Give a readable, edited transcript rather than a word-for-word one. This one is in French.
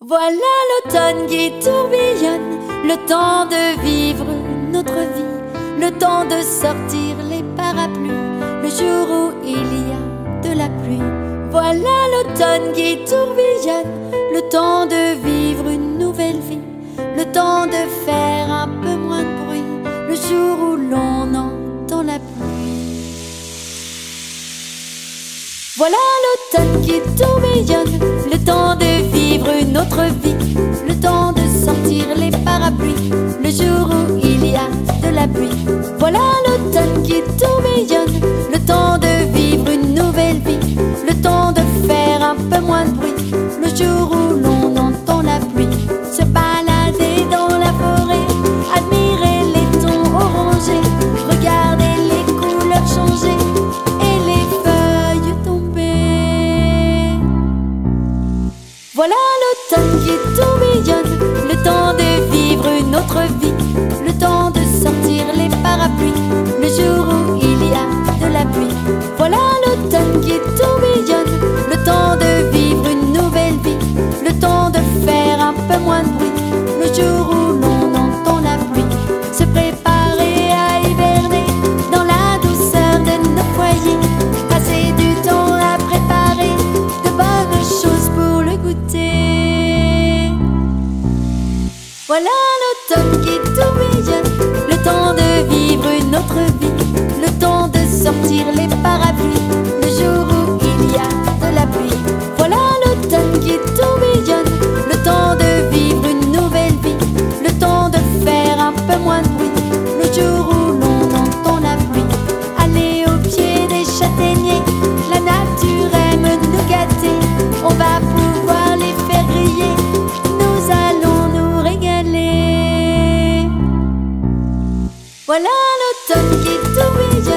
Voilà l'automne qui tourbillonne, le temps de vivre notre vie, le temps de sortir les parapluies, le jour où il y a de la pluie. Voilà l'automne qui tourbillonne, le temps de vivre une nouvelle vie, le temps de faire un peu moins de bruit, le jour où l'on entend la pluie. Voilà l'automne qui tourbillonne, le temps de vivre une autre vie, le temps de sortir les parapluies, le jour où il y a de la pluie. Voilà l'automne qui tourbillonne, le temps de vivre une nouvelle vie, le temps de faire un peu moins de bruit, le jour où l'on entend la pluie. Se balader dans la forêt, admirer les tons orangés, regarder les couleurs changer et les feuilles tomber. Voilà l'automne qui tourbillonne, le temps de vivre une autre vie, le temps de sortir les parapluies, le jour où il y a de la pluie. Voilà l'automne qui tourbillonne, le temps de vivre une nouvelle vie, le temps de faire un peu moins de bruit, le jour où l'on entend la pluie. Se préparer à hiverner dans la douceur de nos foyers, passer du temps à préparer de bonnes choses pour le goûter. Voilà l'automne qui tourbillonne, le temps de vivre une autre vie, le temps de sortir les parapluies, le jour où il y a de la pluie. Voilà l'automne qui tourbillonne, le temps de vivre une nouvelle vie, le temps de faire un peu moins de bruit, le jour où l'on entend la pluie. Aller au pied des châtaigniers, la nature aime nous gâter, on va pouvoir les faire griller, nous allons nous régaler. Voilà l'automne qui tourbillonne.